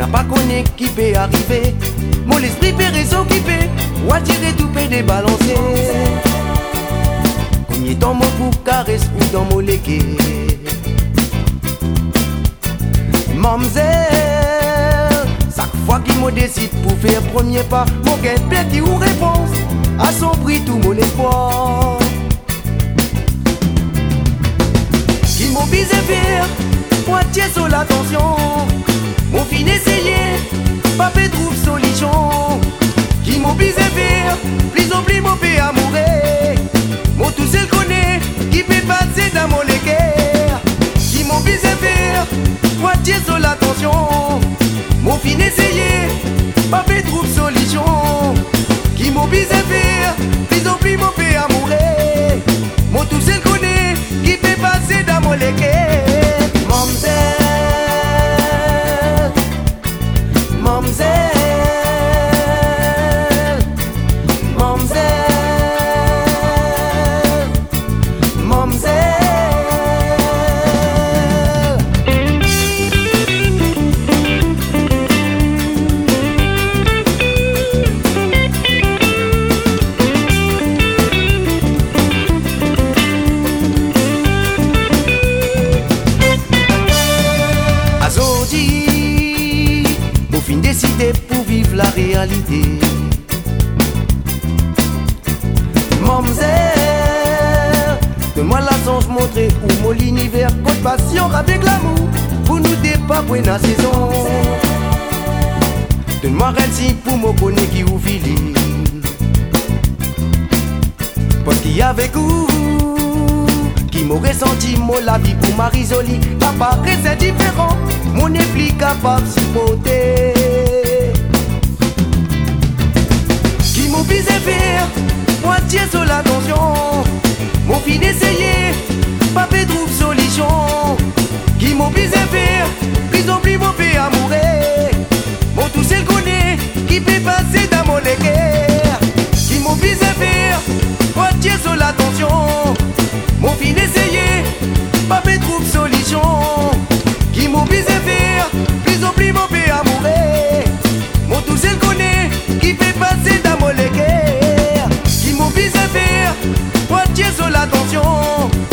pas connu qui peut arriver. Mon esprit peut raison qui peut, ou attirer tout peut débalancer. Combien dans mon cou caresse ou dans mon légué. Mamzelle, chaque fois qu'il me décide pour faire premier pas, mon gain qui ou réponse à son prix tout mon espoir. Qui m'oblige à faire moitié sur l'attention. Mon fin essayer, pas fait trouve solution. Qui m'oblige à faire, plus en plus mon pays à mourir. Mon tout seul connaît, qui peut passer dans mon léguerre. Qui m'oblige à faire, moitié sur l'attention. Mon fin essayer, pas fait trouve solution. Qui m'oblige à faire, plus en plus mon pays à mourir. Mon tout seul connaît, qui peut passer dans mon léguerre. Mamzelle, mamzelle, mamzelle, mamzelle. Azodi, mon fin décidé pour vivre la réalité. Mamzelle, donne-moi la songe montrer où mon l'univers code passion avec l'amour pour nous dépapouer la saison. Donne-moi un signe pour me connaître qui ou fili. Parce qu'il y avait vous qui m'aurait senti moi la vie pour Marie-Jolie. Apparaît c'est différent, mon est capable de supporter. Qui m'oblige à faire moitié sur l'attention. Mon fin essayer, pas fait trouve solution. Qui m'oblige à faire, plus en plus mon pays à mourir. Mon tout seul connaît, qui peut passer dans mon léguerre. Qui m'oblige à faire, moitié sur l'attention. Mon fin essayer, pas fait trouve solution. Qui m'oblige à faire, plus en plus mon pays à mourir. Mon tout seul connaît, qui peut passer dans mon léguerre. Qui m'oblige à faire, moitié sur l'attention.